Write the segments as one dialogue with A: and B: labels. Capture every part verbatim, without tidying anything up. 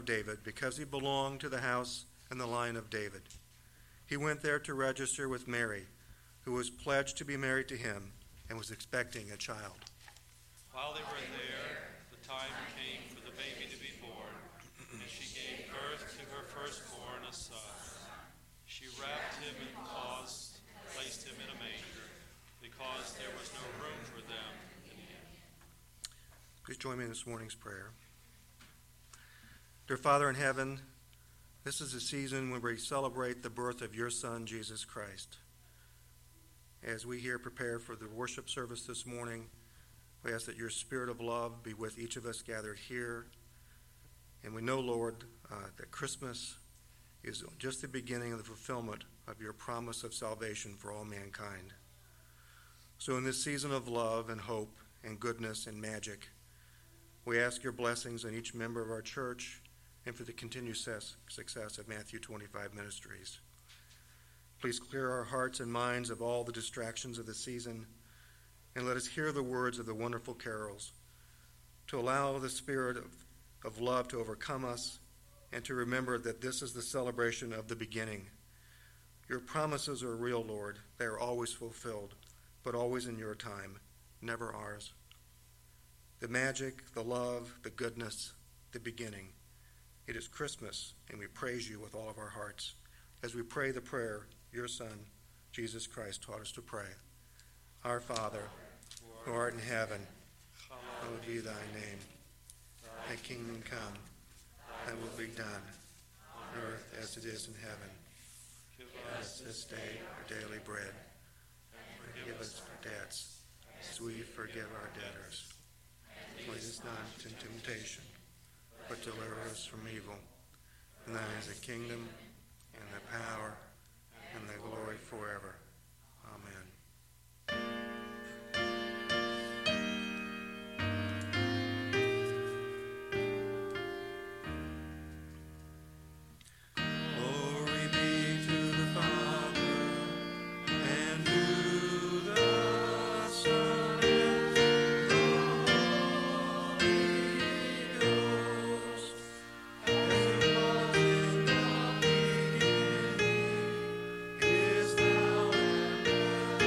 A: David, because he belonged to the house and the line of David. He went there to register with Mary, who was pledged to be married to him and was expecting a child.
B: While they were there, the time came for the baby to be born, and she gave birth to her firstborn, a son. She wrapped him in cloths, placed him in a manger, because there was no room for them in the inn.
A: Please join me in this morning's prayer. Dear Father in heaven, this is a season when we celebrate the birth of your Son, Jesus Christ. As we here prepare for the worship service this morning, we ask that your spirit of love be with each of us gathered here. And we know, Lord, uh, that Christmas is just the beginning of the fulfillment of your promise of salvation for all mankind. So in this season of love and hope and goodness and magic, we ask your blessings on each member of our church and for the continued success of Matthew twenty-five Ministries. Please clear our hearts and minds of all the distractions of the season, and let us hear the words of the wonderful carols, to allow the spirit of, of love to overcome us, and to remember that this is the celebration of the beginning. Your promises are real, Lord. They are always fulfilled, but always in your time, never ours. The magic, the love, the goodness, the beginning. It is Christmas, and we praise you with all of our hearts as we pray the prayer your Son, Jesus Christ, taught us to pray. Our Father, who art in heaven, hallowed be thy name. Thy kingdom come, thy will be done, on earth as it is in heaven. Give us this day our daily bread, and forgive us our debts, as we forgive our debtors. Lead us not into temptation, but deliver us from evil. And thine is the kingdom, and the power, and the glory forever. Amen. Glory be to the Father, and to the Son, and to the Holy Ghost, as it was in the beginning, is now, and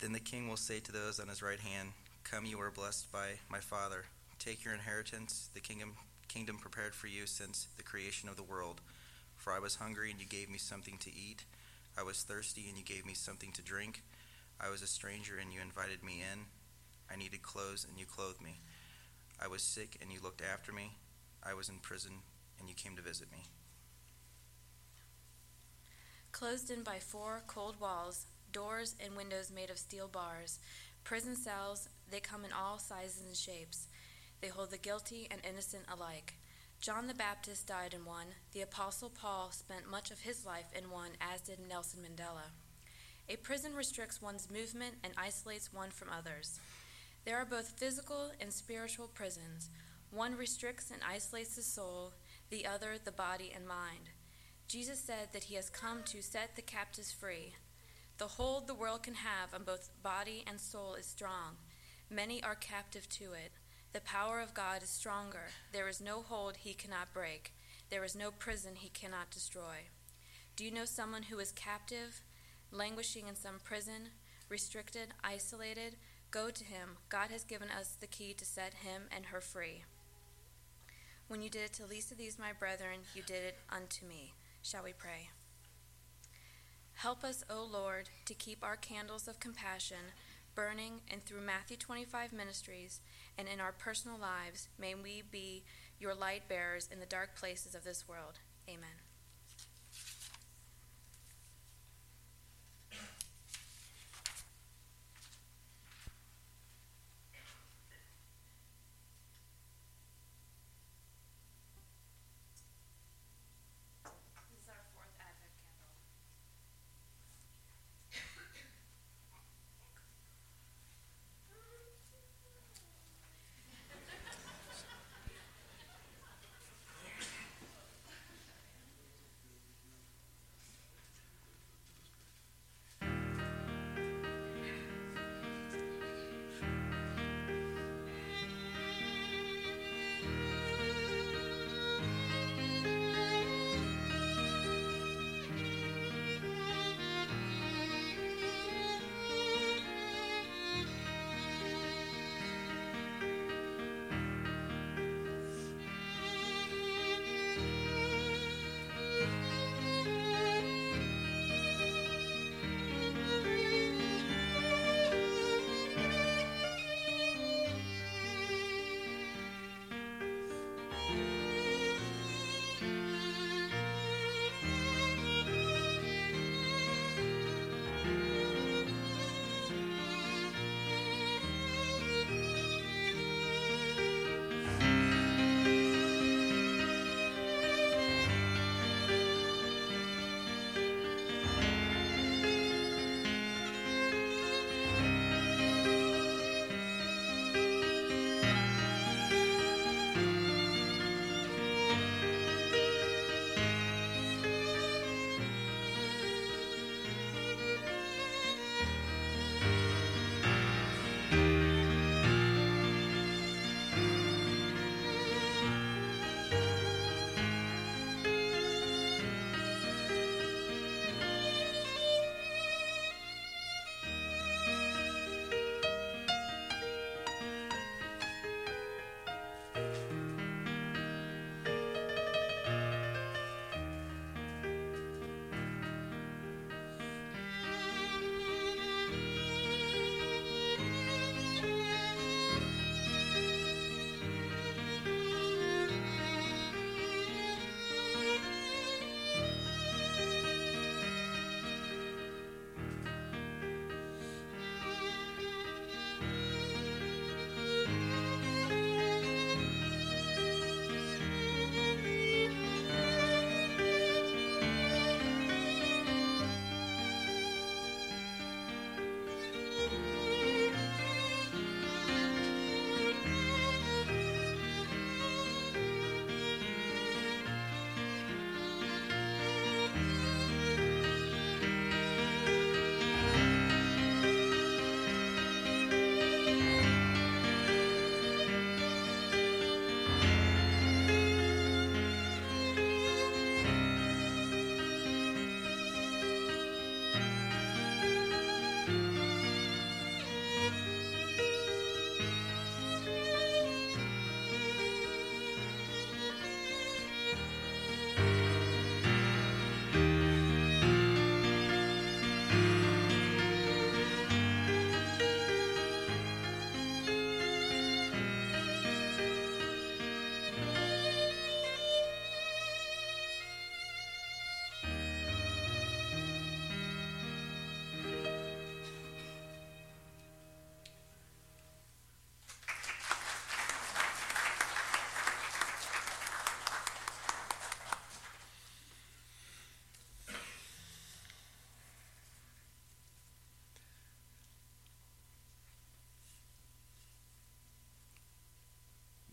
C: Then the king will say to those on his right hand, Come, you are blessed by my Father. Take your inheritance, the kingdom, kingdom prepared for you since the creation of the world. For I was hungry, and you gave me something to eat. I was thirsty, and you gave me something to drink. I was a stranger, and you invited me in. I needed clothes, and you clothed me. I was sick, and you looked after me. I was in prison, and you came to visit me.
D: Closed in by four cold walls, doors and windows made of steel bars, prison cells, they come in all sizes and shapes. They hold the guilty and innocent alike. John the Baptist died in one. The Apostle Paul spent much of his life in one, as did Nelson Mandela. A prison restricts one's movement and isolates one from others. There are both physical and spiritual prisons. One restricts and isolates the soul, the other the body and mind. Jesus said that he has come to set the captives free. The hold the world can have on both body and soul is strong. Many are captive to it. The power of God is stronger. There is no hold he cannot break. There is no prison he cannot destroy. Do you know someone who is captive, languishing in some prison, restricted, isolated? Go to him. God has given us the key to set him and her free. When you did it to least of these, my brethren, you did it unto me. Shall we pray? Help us, O Lord, to keep our candles of compassion burning, and through Matthew twenty-five ministries and in our personal lives, may we be your light bearers in the dark places of this world. Amen.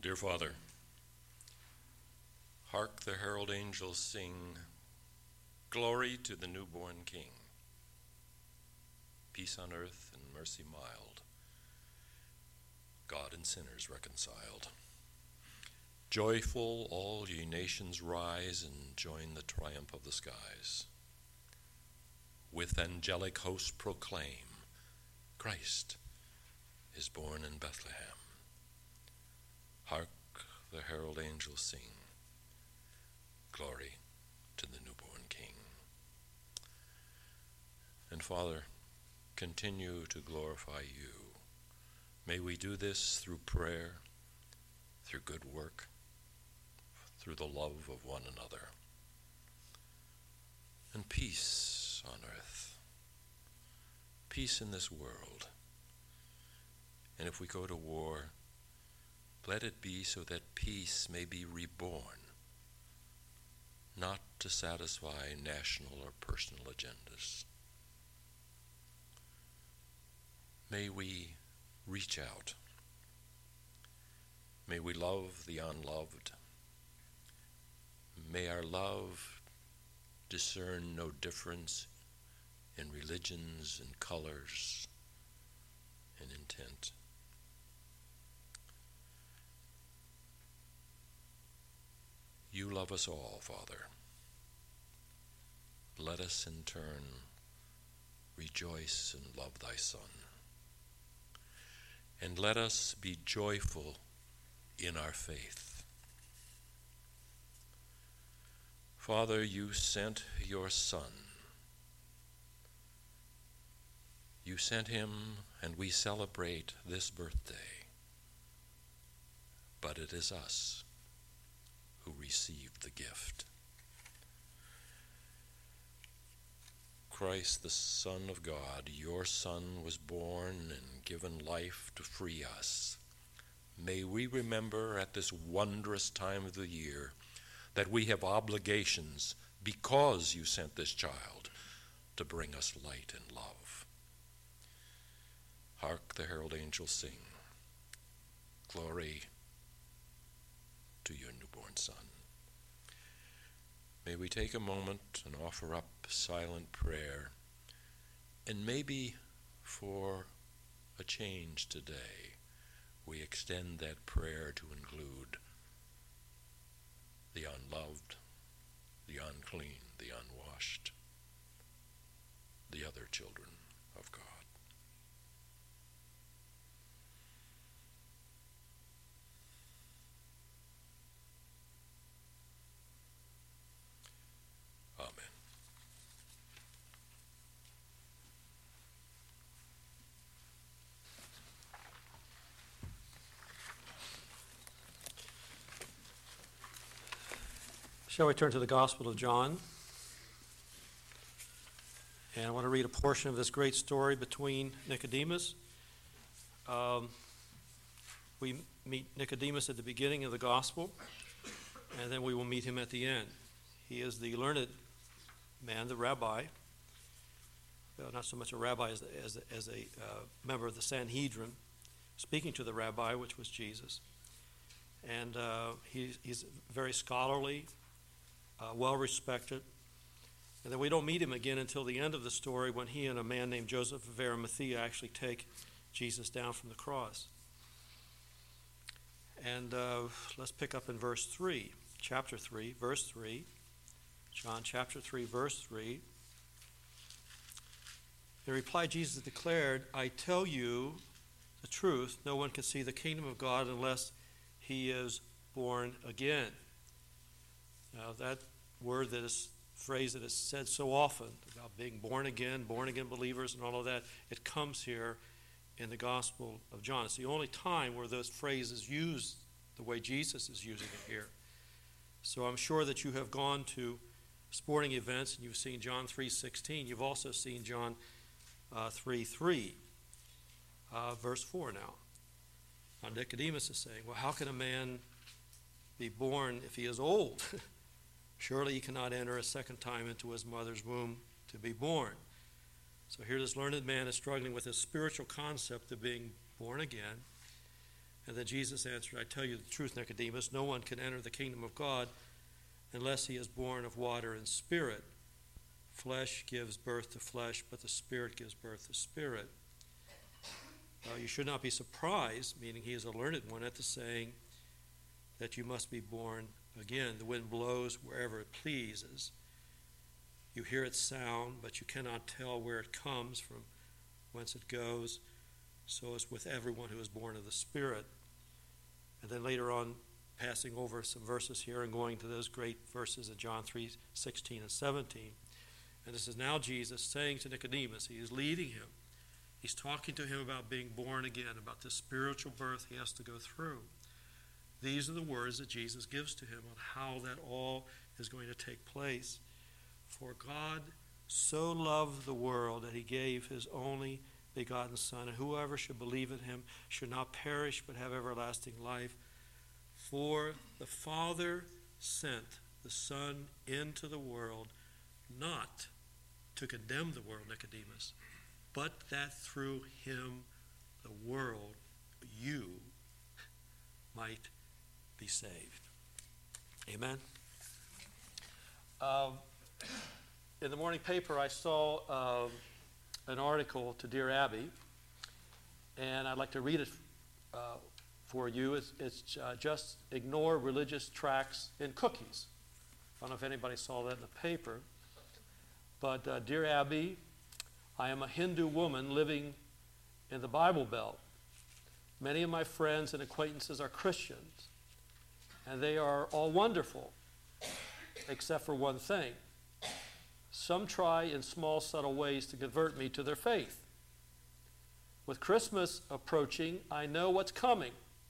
E: Dear Father, hark the herald angels sing, glory to the newborn King. Peace on earth and mercy mild, God and sinners reconciled. Joyful all ye nations rise and join the triumph of the skies. With angelic hosts proclaim, Christ is born in Bethlehem. Hark the herald angels sing, glory to the newborn King. And Father, continue to glorify you. May we do this through prayer, through good work, through the love of one another. And peace on earth, peace in this world. And if we go to war, let it be so that peace may be reborn, not to satisfy national or personal agendas. May we reach out. May we love the unloved. May our love discern no difference in religions and colors and intent. You love us all, Father. Let us in turn rejoice and love thy Son. And let us be joyful in our faith. Father, you sent your Son. You sent him, and we celebrate this birthday. But it is us who received the gift. Christ, the Son of God, your Son was born and given life to free us. May we remember at this wondrous time of the year that we have obligations because you sent this child to bring us light and love. Hark the herald angels sing, glory to your newborn Son. May we take a moment and offer up silent prayer, and maybe for a change today, we extend that prayer to include the unloved, the unclean, the unwashed, the other children of God. Amen.
F: Shall we turn to the Gospel of John? And I want to read a portion of this great story between Nicodemus. Um, we meet Nicodemus at the beginning of the Gospel, and then we will meet him at the end. He is the learned man, the rabbi. Well, not so much a rabbi as, as, as a uh, member of the Sanhedrin, speaking to the rabbi, which was Jesus. And uh, he, he's very scholarly, uh, well-respected. And then we don't meet him again until the end of the story when he and a man named Joseph of Arimathea actually take Jesus down from the cross. And uh, let's pick up in verse three, chapter three, verse three. John chapter three, verse three. In reply, Jesus declared, I tell you the truth, no one can see the kingdom of God unless he is born again. Now that word, that is phrase that is said so often about being born again, born again believers and all of that, it comes here in the Gospel of John. It's the only time where those phrases used the way Jesus is using it here. So I'm sure that you have gone to sporting events and you've seen John three sixteen. You've also seen John uh, three three, uh, verse four now. Now Nicodemus is saying, well, how can a man be born if he is old? Surely he cannot enter a second time into his mother's womb to be born. So here this learned man is struggling with this spiritual concept of being born again. And then Jesus answered, I tell you the truth, Nicodemus, no one can enter the kingdom of God unless he is born of water and spirit. Flesh gives birth to flesh, but the Spirit gives birth to spirit. Uh, you should not be surprised, meaning he is a learned one, at the saying that you must be born again. The wind blows wherever it pleases. You hear its sound, but you cannot tell where it comes from, whence it goes. So is with everyone who is born of the Spirit. And then later on, passing over some verses here and going to those great verses in John three sixteen and seventeen. And this is now Jesus saying to Nicodemus, he is leading him. He's talking to him about being born again, about this spiritual birth he has to go through. These are the words that Jesus gives to him on how that all is going to take place. For God so loved the world that he gave his only begotten Son, and whoever should believe in him should not perish but have everlasting life. For the Father sent the Son into the world not to condemn the world, Nicodemus, but that through him the world, you, might be saved. Amen. Um, in the morning paper, I saw um, an article to Dear Abby, and I'd like to read it uh, for you. It's, it's uh, just ignore religious tracts in cookies. I don't know if anybody saw that in the paper. But, uh, Dear Abby, I am a Hindu woman living in the Bible Belt. Many of my friends and acquaintances are Christians, and they are all wonderful, except for one thing. Some try in small, subtle ways to convert me to their faith. With Christmas approaching, I know what's coming.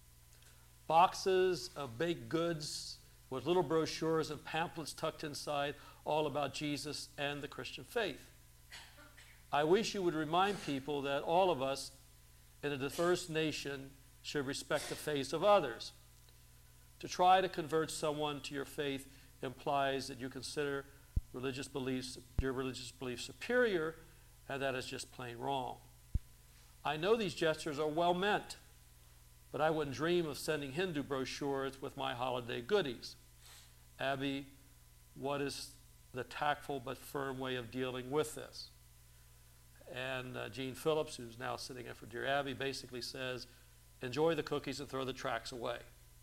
F: Boxes of baked goods with little brochures and pamphlets tucked inside, all about Jesus and the Christian faith. I wish you would remind people that all of us in a diverse nation should respect the faiths of others. To try to convert someone to your faith implies that you consider religious beliefs, your religious beliefs superior, and that is just plain wrong. I know these gestures are well meant, but I wouldn't dream of sending Hindu brochures with my holiday goodies. Abby, what is the tactful but firm way of dealing with this? And uh, Gene Phillips, who's now sitting in for Dear Abby, basically says, enjoy the cookies and throw the tracts away.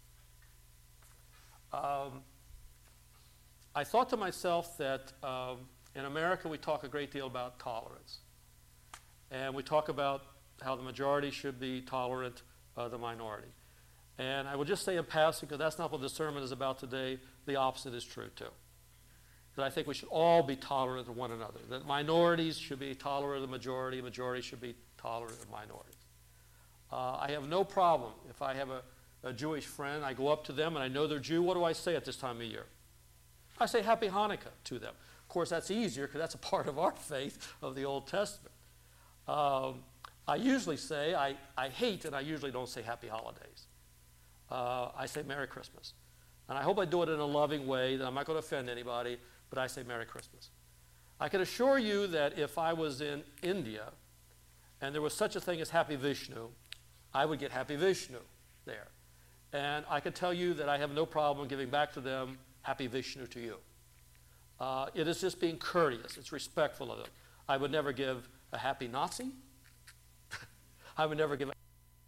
F: Um, I thought to myself that um, in America we talk a great deal about tolerance. And we talk about how the majority should be tolerant of the minority. And I will just say in passing, because that's not what the sermon is about today, the opposite is true too. That I think we should all be tolerant of one another. That minorities should be tolerant of the majority, majority should be tolerant of minorities. Uh, I have no problem if I have a, a Jewish friend, I go up to them and I know they're Jew, what do I say at this time of year? I say Happy Hanukkah to them. Of course, that's easier because that's a part of our faith of the Old Testament. Um, I usually say, I, I hate, and I usually don't say Happy Holidays. Uh, I say Merry Christmas. And I hope I do it in a loving way, that I'm not going to offend anybody, but I say Merry Christmas. I can assure you that if I was in India and there was such a thing as Happy Vishnu, I would get Happy Vishnu there. And I can tell you that I have no problem giving back to them Happy Vishnu to you. Uh, it is just being courteous. It's respectful of them. I would never give a Happy Nazi. I would never give a